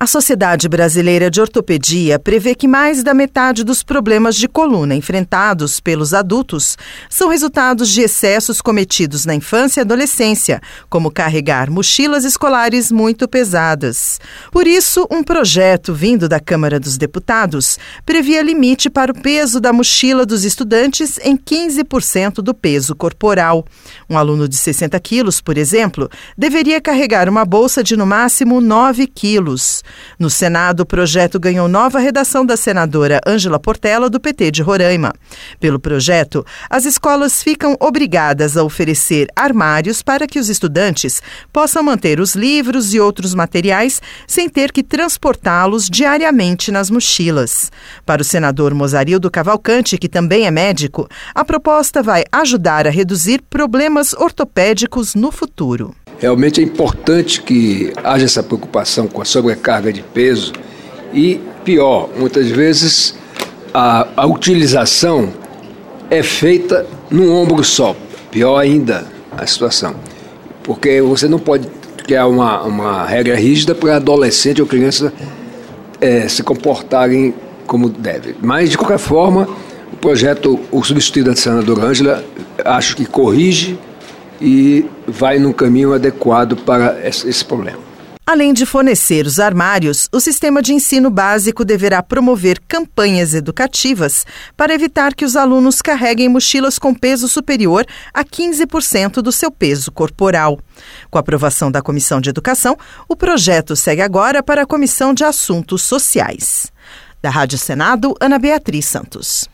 A Sociedade Brasileira de Ortopedia prevê que mais da metade dos problemas de coluna enfrentados pelos adultos são resultados de excessos cometidos na infância e adolescência, como carregar mochilas escolares muito pesadas. Por isso, um projeto vindo da Câmara dos Deputados previa limite para o peso da mochila dos estudantes em 15% do peso corporal. Um aluno de 60 quilos, por exemplo, deveria carregar uma bolsa de no máximo 9 quilos. No Senado, o projeto ganhou nova redação da senadora Ângela Portela, do PT de Roraima. Pelo projeto, as escolas ficam obrigadas a oferecer armários para que os estudantes possam manter os livros e outros materiais sem ter que transportá-los diariamente nas mochilas. Para o senador Mozarildo Cavalcante, que também é médico, a proposta vai ajudar a reduzir problemas ortopédicos no futuro. Realmente é importante que haja essa preocupação com a sobrecarga de peso e, pior, muitas vezes a utilização é feita num ombro só. Pior ainda a situação, porque você não pode criar uma regra rígida para adolescente ou criança se comportarem como deve. Mas, de qualquer forma, o projeto, o substituto da senadora Ângela, acho que corrige e vai num caminho adequado para esse problema. Além de fornecer os armários, o sistema de ensino básico deverá promover campanhas educativas para evitar que os alunos carreguem mochilas com peso superior a 15% do seu peso corporal. Com a aprovação da Comissão de Educação, o projeto segue agora para a Comissão de Assuntos Sociais. Da Rádio Senado, Ana Beatriz Santos.